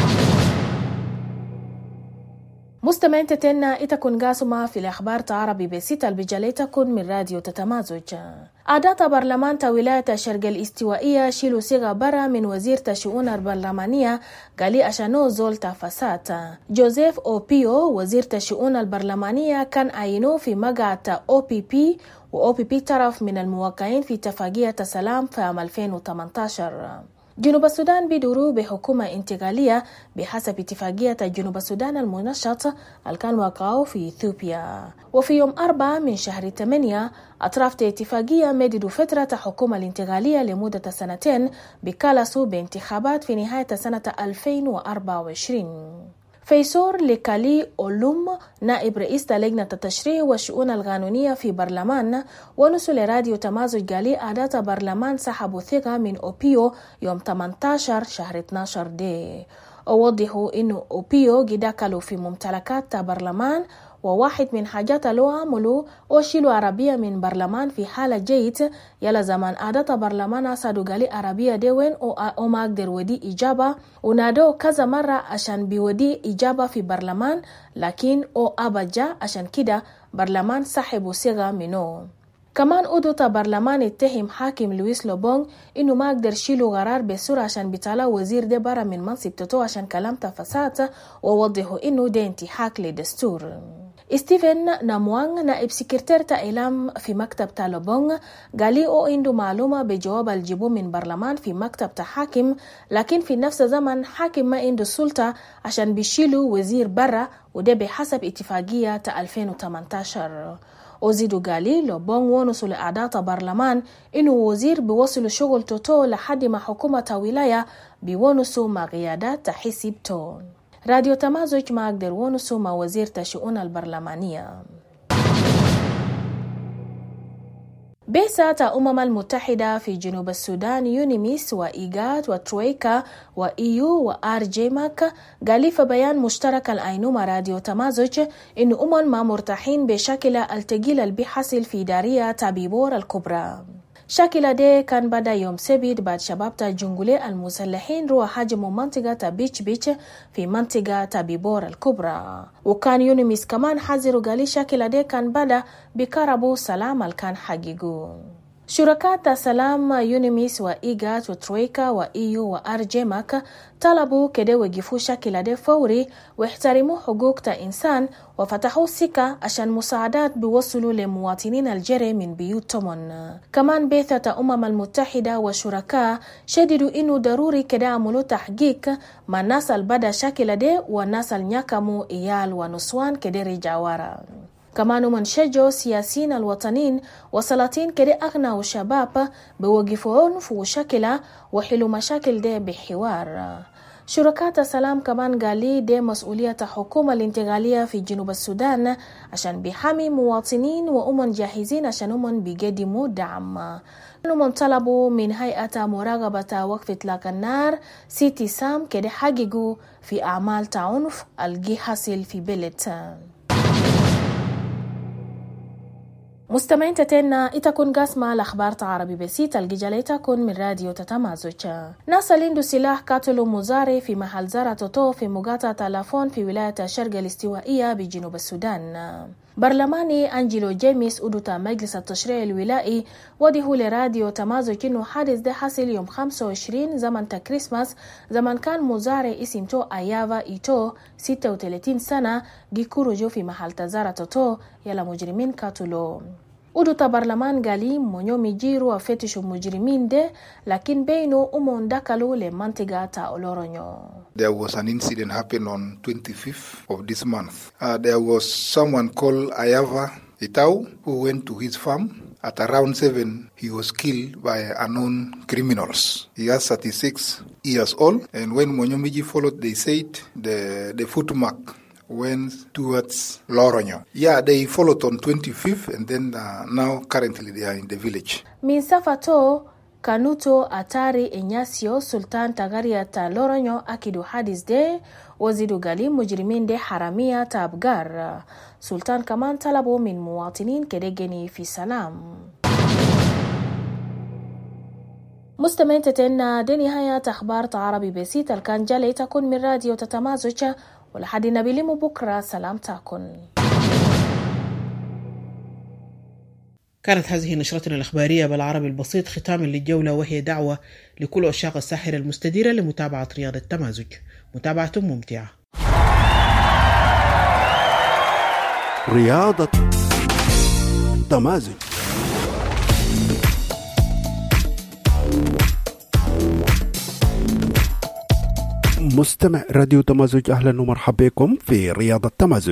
K: مستمعين تتنا إتكون قاسمة في الأخبار عربي بسيطة البجاليتكن من راديو تتمازج. أعضاء برلمان ولاية الشرق الاستوائية شيلوا صيغة برا من وزير الشؤون البرلمانية قالي أشانو زول تفاسات. جوزيف أوبيو وزير الشؤون البرلمانية كان عينوه في مقعد OPP، وOPP طرف من الموقعين في اتفاقية السلام في عام 2018. جنوب السودان بيدوروا بحكومة انتقالية بحسب اتفاقية جنوب السودان المنشط الكان وقعوا في إثيوبيا. وفي يوم 4 من شهر 8 أطراف اتفاقية مددوا فترة حكومة الانتقالية لمدة 2 سنين بكالسوا بانتخابات في نهاية سنة 2024. فيسور لكالي أولوم نائب رئيس لجنة التشريع والشؤون القانونية في برلمان ونسل راديو تمازج قالي أعضاء برلمان سحبوا ثقة من أوبيو يوم 18 شهر 12 دي. ووضحوا إنه أوبيو دخلوا في ممتلكات برلمان، وواحد من حاجات لو عملوا وشيلوا عربية من برلمان في حالة جيد يلا زمان أعضاء برلمان أصدوا قالي عربية دي وين أو ما أقدر ودي إجابة، ونادوا كذا مرة عشان بيودي إجابة في برلمان لكن أو أبجا عشان كده برلمان سحبوا صيغة منه. كمان أدوتا برلمان اتهم حاكم لويس لوبونغ إنه ما أقدر شيلوا قرار بسرعة عشان بيطلع وزير ده برا من منصب تتو عشان كلام تفسات، ووضحوا إنه ده انتهاك للدستور. ستيفن ناموانغ نائب سكرتير إعلام في مكتب لوبونغ قالي أو عنده معلومة بجواب الجيبو من برلمان في مكتب حاكم، لكن في نفس الزمن حاكم ما عنده السلطة عشان بيشيلوا وزير برا، وده بحسب اتفاقية 2018. وزيدوا قالي لوبونغ ونسوا لأعضاء برلمان إنه وزير بيوصلوا شغل توتو لحد ما حكومة ولاية بيونسوا مع قيادات حسب تون. راديو تمازج ما أقدر ونسوا مع وزير الشؤون البرلمانية. بعثة الأمم المتحدة في جنوب السودان يونيميس وإيغاد وترويكا وإيو وآرجيماك قالوا في بيان مشترك الأينوما راديو تمازج إن ما مرتاحين بشكل التقيل اللي بيحصل في دارية تابيبور الكبرى. شكل ده كان بدأ يوم سبت بعد شباب جنجولي المسلحين روح هاجموا منطقة بيتش في منطقة تابيبور الكبرى. وكان يونيميس كمان حذروا قالي شكل ده كان بدأ بكربو سلام الكان حقيقو. شركات سلام يونيميس وإيغات وترويكا وإيو وأرجيماك طلبوا كده وقفوا شكل ده فوري واحترموا حقوق الإنسان وفتحوا سكة عشان مساعدات بيوصلوا لمواطنين الجري من بيوتهم. كمان بعثة الأمم المتحدة وشركاء شددوا إنه ضروري كده عملوا تحقيق مع الناس البدا شكل ده والناس النياكمو إيال ونسوان كده رجعوارا. كمان من شجعوا سياسيين الوطنيين وسلاطين كده أغنى وشباب بوقفون في شكلة وحلوا مشاكل ده بحوار. شركات السلام كمان قالي ده مسؤولية حكومة الانتقالية في جنوب السودان عشان بيحمي مواطنين وأمن جاهزين عشان أمن بيقدموا دعم. من طلبوا من هيئة مراقبة وقف إطلاق النار سيتي سام كده حققوا في أعمال تعنف الجي حاصل في بلد. مستمعين تتنا إتكون قاسمة الأخبار عربي بسيط الجليتكن من راديو تتمازج. ناس لندو سلاح قتلوا مزاري في محل زارة توتو في مقاطعة تلافون في ولاية الشرق الاستوائية بجنوب السودان. برلماني أنجيلو جيميس أدوتا مجلس التشريع الولائي وده لراديو تمازج إنه حادث ده حصل يوم 25 زمن كريسماس زمن كان مزارع اسم تو أيافا إيتو 36 سنة جيكورو جو في محل تزارة تو يلا مجرمين كاتولو. أدوتا برلمان قالي مونيومي جيرو وفتشوا مجرمين ده لكن بينو أمون داكالو لمنطقة تا أولورونيو.
R: There was an incident happened on 25th of this month. There was someone called Ayava Itau who went to his farm. At around 7, he was killed by unknown criminals. He was 36 years old, and when Monyomiji followed, they said the footmark went towards Loronyo. Yeah, they followed on 25th, and then now currently they are in the village.
K: Min safato Kanuto Atari Inyasio Sultan Tagaria ta Loronyo akidu hadis de wazidu gali mujrimin de haramia ta Abgar. Sultan kaman talabo min muwatinin kedegeni fi salam. مستمعين تتنا دي نهاية أخبار عربي بسيط الكان جالي تكون من راديو تتمازج ولحد نبيلم بكرة سلام تكون.
A: كانت هذه نشرتنا الإخبارية بالعربي البسيط ختاما للجولة، وهي دعوة لكل عشاق الساحرة المستديرة لمتابعة رياضة التمازج. متابعة ممتعة.
S: رياضة تمازج. مستمع راديو تمازج، أهلا ومرحبا بكم في رياضة تمازج.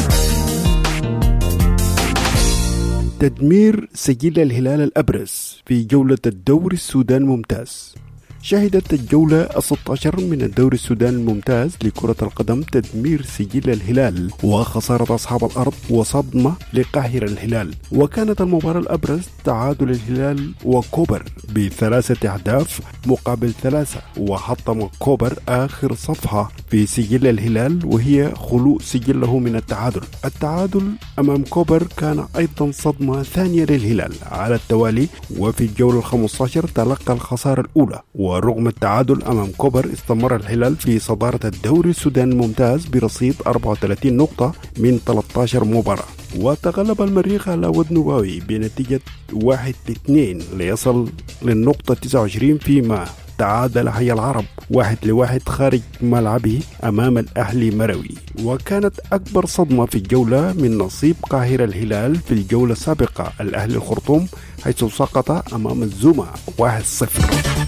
S: تدمير سجل الهلال الأبرز في جولة الدوري السودان ممتاز. شهدت الجولة 16 من الدوري السودان الممتاز لكرة القدم تدمير سجل الهلال وخسارة أصحاب الأرض وصدمة لقاهرة الهلال، وكانت المباراة الأبرز تعادل الهلال وكوبر ب3 أهداف مقابل 3، وحطم كوبر آخر صفحة في سجل الهلال وهي خلو سجله من التعادل أمام كوبر كان أيضا صدمة ثانية للهلال على التوالي، وفي الجولة 15 تلقى الخسارة الأولى. ورغم التعادل أمام كوبر استمر الهلال في صدارة الدوري السوداني الممتاز برصيد 34 نقطة من 13 مباراة، وتغلب المريخ على ودنباوي بنتيجة 1-2 ليصل للنقطة 29، فيما تعادل حي العرب 1-1 خارج ملعبه أمام الأهلي مروي. وكانت أكبر صدمة في الجولة من نصيب قاهرة الهلال في الجولة السابقة الأهلي الخرطوم، حيث سقط أمام الزوما 1-0.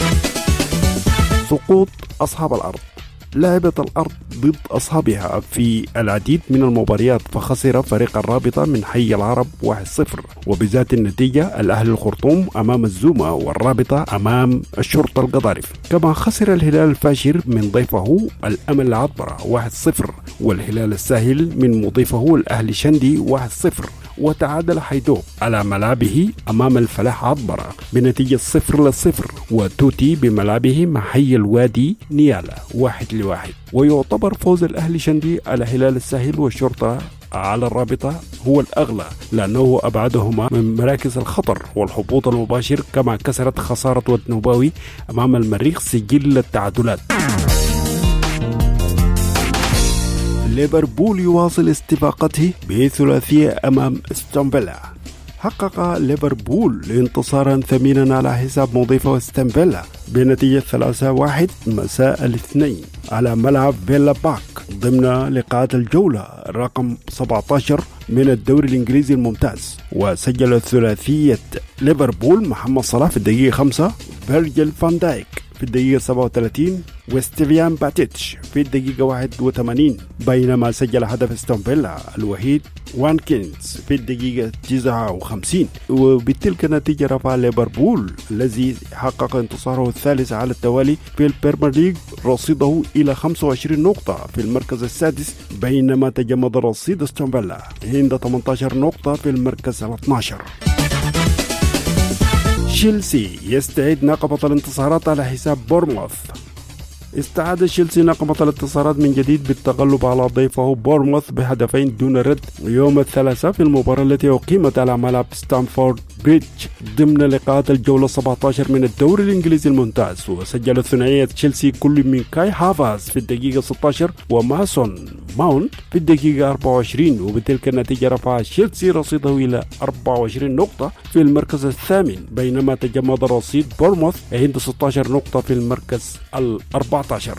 S: سقوط أصحاب الأرض. لعبت الأرض ضد أصحابها في العديد من المباريات، فخسر فريق الرابطة من حي العرب 1-0، وبذات النتيجة الأهلي الخرطوم أمام الزوما والرابطة أمام الشرطة القضارف. كما خسر الهلال الفاشر من ضيفه الأمل العطبرة 1-0، والهلال الساهل من مضيفه الأهلي شندي 1-0، وتعادل حيدو على ملعبه أمام الفلاح عطبرة بنتيجة 0-0، وتوتي بملعبه مع حي الوادي نيالا 1-1. ويعتبر فوز الأهلي شندي على هلال الساهل والشرطة على الرابطة هو الأغلى، لأنه أبعدهما من مراكز الخطر والهبوط المباشر، كما كسرت خسارة ودنباوي أمام المريخ سجل التعادلات. ليفربول يواصل استفاقته بثلاثية أمام استون فيلا. حقق ليفربول انتصارا ثمينا على حساب مضيفه استون فيلا بنتيجة 3-1 مساء الاثنين على ملعب فيلا بارك ضمن لقاءات الجولة رقم 17 من الدوري الإنجليزي الممتاز. وسجل ثلاثية ليفربول محمد صلاح في الدقيقة 5، فيرجيل فان دايك في الدقيقة 37، وستيفيان باتيتش في الدقيقة 81، بينما سجل هدف استون فيلا الوحيد وانكينز في الدقيقة 59. وبتلك النتيجة رفع ليفربول الذي حقق انتصاره الثالث على التوالي في البريمير ليج رصيده إلى 25 نقطة في المركز السادس، بينما تجمد رصيد استون فيلا عند 18 نقطة في المركز 12. تشيلسي يستعيد نقبة الانتصارات على حساب بورموث. استعاد تشيلسي نقمة الاتصالات من جديد بالتغلب على ضيفه بورموث بهدفين دون رد يوم الثلاثاء في المباراة التي أقيمت على ملعب ستانفورد بريدج ضمن لقاءات الجولة 17 من الدوري الإنجليزي الممتاز. وسجل ثنائية تشيلسي كل من كاي هافرتز في الدقيقة 16 وماسون ماونت في الدقيقة 24، وبتلك النتيجة رفع تشيلسي رصيده إلى 24 نقطة في المركز الثامن، بينما تجمد رصيد بورموث عند 16 نقطة في المركز ال14.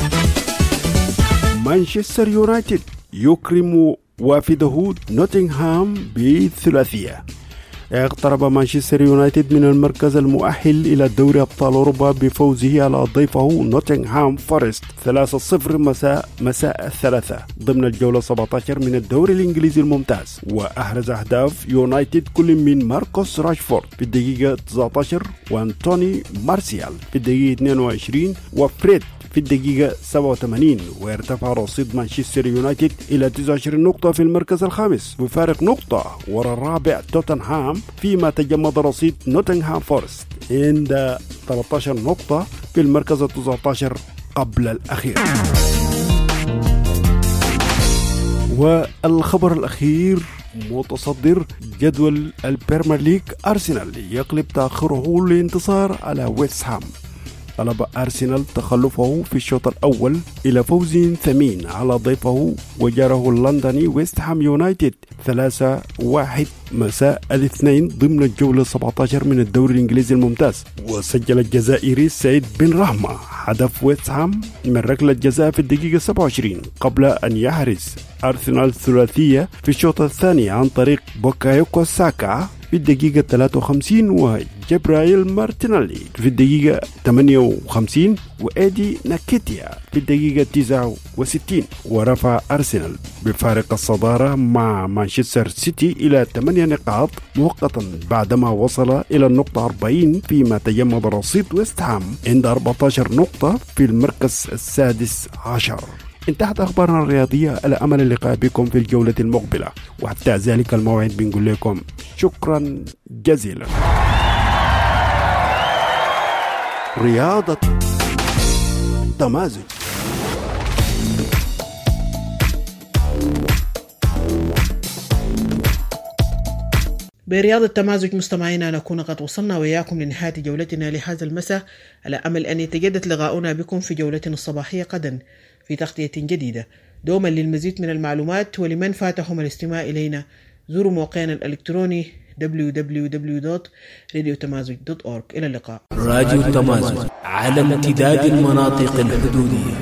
S: مانشستر يونايتد يكرم وافده نوتنغهام بالثلاثية. اقترب مانشستر يونايتد من المركز المؤهل إلى دوري أبطال أوروبا بفوزه على ضيفه نوتنغهام فورست 3-0 مساء الثلاثاء ضمن الجولة 17 من الدوري الإنجليزي الممتاز. وأحرز أهداف يونايتد كل من ماركوس راشفورد في الدقيقة 19 وأنتوني مارسيال في الدقيقة 22 وفريد في الدقيقة 87، ويرتفع رصيد مانشستر يونايتد إلى 29 نقطة في المركز الخامس بفارق نقطة وراء الرابع توتنهام، فيما تجمد رصيد نوتنغهام فورست عند 13 نقطة في المركز 19 قبل الأخير. والخبر الأخير متصدر جدول البريمير ليج أرسنال يقلب تأخره للانتصار على ويست هام. طلب أرسنال تخلفه في الشوط الأول إلى فوز ثمين على ضيفه وجاره اللندني ويست هام يونايتد 3-1 مساء الاثنين ضمن الجولة 17 من الدوري الإنجليزي الممتاز. وسجل الجزائري سعيد بن رحمة هدف ويست هام من ركلة جزاء في الدقيقة 27 قبل أن يحرز أرسنال ثلاثية في الشوط الثاني عن طريق بوكايوكو ساكا في الدقيقة 53 وجبرايل مارتينيلي في الدقيقة 58 وإيدي ناكيتيا في الدقيقة 69، ورفع أرسنال بفارق الصدارة مع مانشستر سيتي إلى 8 نقاط مؤقتا بعدما وصل إلى النقطة 40، فيما تجمد رصيد ويست هام عند 14 نقطة في المركز السادس عشر. انتهت أخبارنا الرياضية، على أمل اللقاء بكم في الجولة المقبلة، وحتى ذلك الموعد بنقول لكم شكرا جزيلا. رياضة تمازج.
A: برياض التمازج مستمعينا نكون قد وصلنا وإياكم لنهاية جولتنا لهذا المساء، على أمل أن يتجدد لقاؤنا بكم في جولتنا الصباحية غدا في تغطية جديدة. دوما للمزيد من المعلومات ولمن فاتهم الاستماع إلينا زوروا موقعنا الإلكتروني www.radiotamazج.org. إلى اللقاء.
T: راديو تمازج على امتداد المناطق الحدودية.